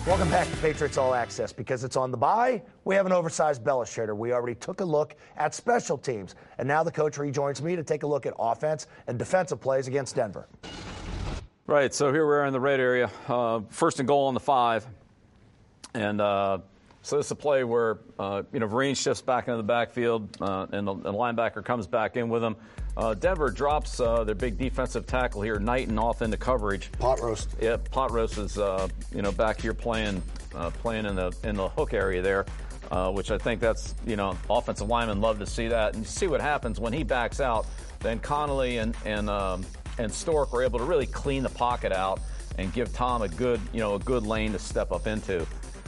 Welcome back to Patriots All Access. Because it's on the bye, we have an oversized illustrator. We already took a look at special teams, and now the coach rejoins me to take a look at offense and defensive plays against Denver. Right, so here we are in the red area. First and goal on the 5. And so this is a play where, Vereen shifts back into the backfield, and the linebacker comes back in with him. Denver drops their big defensive tackle here, Knighton, off into coverage. Pot roast. Yeah, pot roast is back here playing in the hook area there, which I think that's offensive linemen love to see that, and you see what happens when he backs out. Then Connolly and Stork were able to really clean the pocket out and give Tom a good lane to step up into.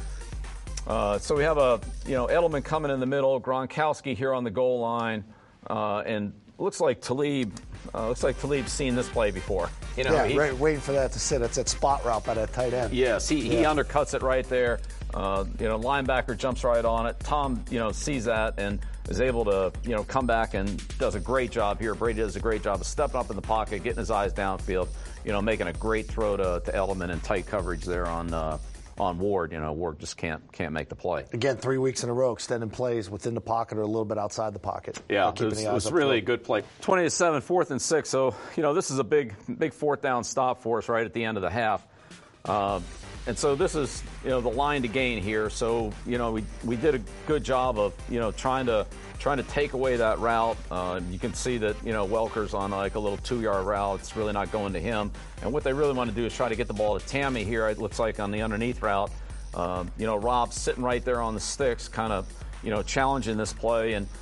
So we have Edelman coming in the middle, Gronkowski here on the goal line, and looks like Talib's seen this play before. Waiting for that to sit. It's that spot route by that tight end. Yes, he undercuts it right there. Linebacker jumps right on it. Tom, sees that and is able to, come back and does a great job here. Brady does a great job of stepping up in the pocket, getting his eyes downfield, making a great throw to Edelman in tight coverage there on Ward. Ward just can't make the play. Again, 3 weeks in a row, extending plays within the pocket or a little bit outside the pocket. Yeah, it was really a good play. 20-7, 4th and 6. So, this is a big fourth down stop for us right at the end of the half. And so this is, the line to gain here. So, we did a good job of, trying to take away that route. You can see that, Welker's on like a little 2-yard route. It's really not going to him. And what they really want to do is try to get the ball to Tammy here. It looks like on the underneath route. Rob's sitting right there on the sticks, kind of, challenging this play. And,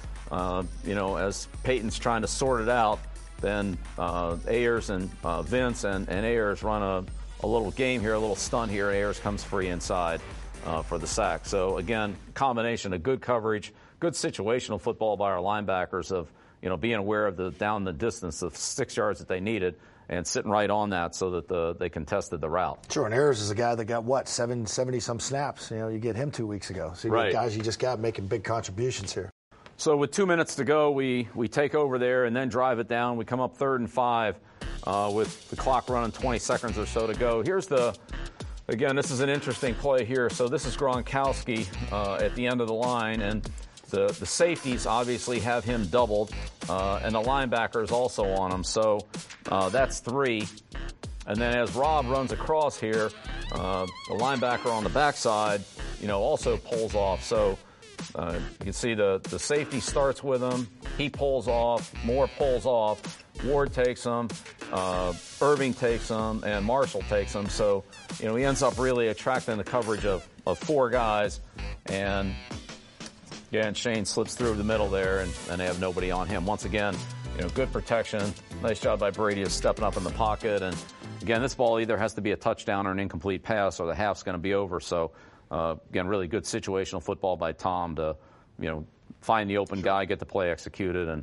as Peyton's trying to sort it out, then Ayers and Vince and Ayers run a little game here, a little stunt here. Ayers comes free inside for the sack. So, again, combination of good coverage, good situational football by our linebackers of, being aware of down the distance of 6 yards that they needed and sitting right on that so that they contested the route. Sure, and Ayers is a guy that got, 70-some snaps. You get him 2 weeks ago. So you got guys you just got making big contributions here. So with 2 minutes to go, we take over there and then drive it down. We come up 3rd and 5 with the clock running 20 seconds or so to go. Again, this is an interesting play here. So this is Gronkowski at the end of the line, and the safeties obviously have him doubled, and the linebacker is also on him. So that's 3. And then as Rob runs across here, the linebacker on the backside, also pulls off. So you can see the safety starts with him. He pulls off. Moore pulls off. Ward takes him. Irving takes him. And Marshall takes him. So, he ends up really attracting the coverage of 4 guys. And Shane slips through the middle there, and they have nobody on him. Once again, good protection. Nice job by Brady of stepping up in the pocket. And, again, this ball either has to be a touchdown or an incomplete pass, or the half's going to be over. So, again, really good situational football by Tom to, find the open guy, get the play executed. And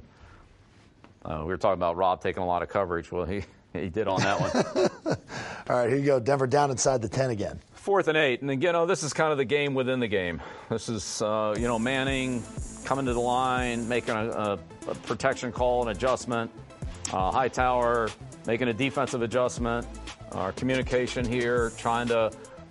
we were talking about Rob taking a lot of coverage. Well, he did on that one. All right, here you go. Denver down inside the 10 again. 4th and 8. And, again, this is kind of the game within the game. This is, Manning coming to the line, making a protection call, an adjustment. Hightower making a defensive adjustment. Our communication here, trying to,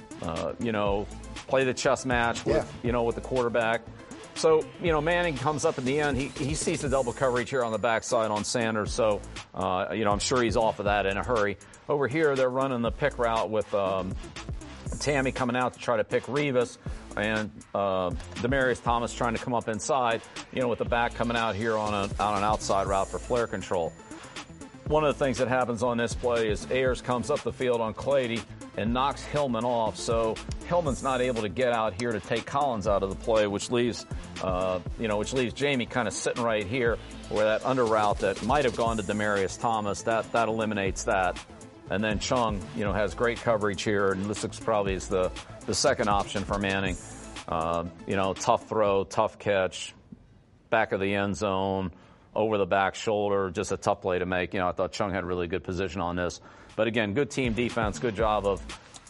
play the chess match with, with the quarterback. So, Manning comes up in the end. He sees the double coverage here on the backside on Sanders. So, I'm sure he's off of that in a hurry. Over here, they're running the pick route with Tammy coming out to try to pick Revis, and Demaryius Thomas trying to come up inside, with the back coming out here on an outside route for flare control. One of the things that happens on this play is Ayers comes up the field on Clady and knocks Hillman off. So Hillman's not able to get out here to take Collins out of the play, which leaves Jamie kind of sitting right here where that under route that might have gone to Demaryius Thomas, that eliminates that. And then Chung, has great coverage here, and this looks probably is the second option for Manning. Tough throw, tough catch, back of the end zone, over the back shoulder, just a tough play to make. I thought Chung had really good position on this. But again, good team defense, good job of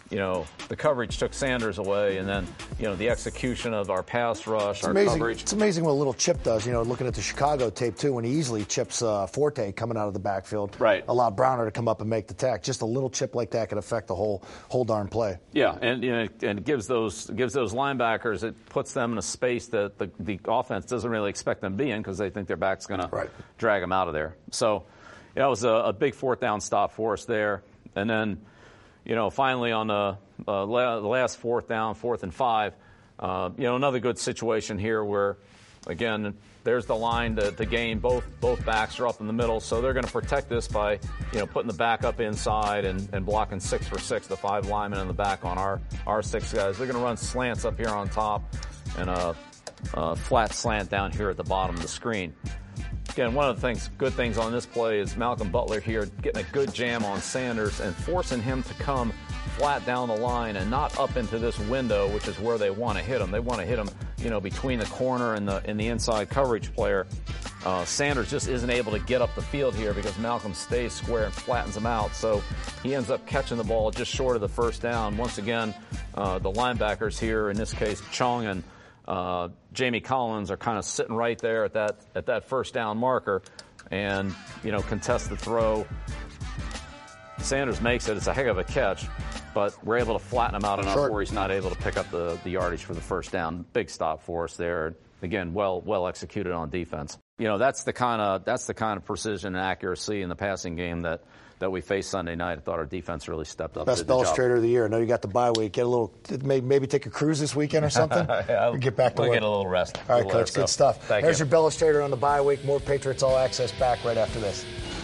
the coverage took Sanders away, and then, the execution of our pass rush, our coverage. It's amazing what a little chip does. Looking at the Chicago tape, too, when he easily chips Forte coming out of the backfield. Right. Allowed Browner to come up and make the tack. Just a little chip like that could affect the whole darn play. Yeah, and it gives those linebackers, it puts them in a space that the offense doesn't really expect them to be in because they think their back's going to drag them out of there. So it was a big fourth down stop for us there. And then, finally on the last fourth down, 4th and 5, another good situation here where, again, there's the line to gain. Both backs are up in the middle, so they're going to protect this by, putting the back up inside and blocking 6 for 6, the 5 linemen in the back on our 6 guys. They're going to run slants up here on top and a flat slant down here at the bottom of the screen. Again, one of the good things on this play is Malcolm Butler here getting a good jam on Sanders and forcing him to come flat down the line and not up into this window, which is where they want to hit him. They want to hit him, between the corner and the inside coverage player. Sanders just isn't able to get up the field here because Malcolm stays square and flattens him out. So he ends up catching the ball just short of the first down. Once again, the linebackers here, in this case, Chong and Jamie Collins, are kind of sitting right there at that first down marker and, contest the throw. Sanders makes it. It's a heck of a catch, but we're able to flatten him out enough where he's not able to pick up the yardage for the first down. Big stop for us there. Again, well executed on defense. That's the kind of precision and accuracy in the passing game that we faced Sunday night. I thought our defense really stepped up. Best illustrator of the year. I know you got the bye week. Get a little, maybe take a cruise this weekend or something. Get back to work. We'll get a little rest. All right, Coach. Good stuff. Thank There's you. your Bill Illustrator on the bye week. More Patriots All Access back right after this.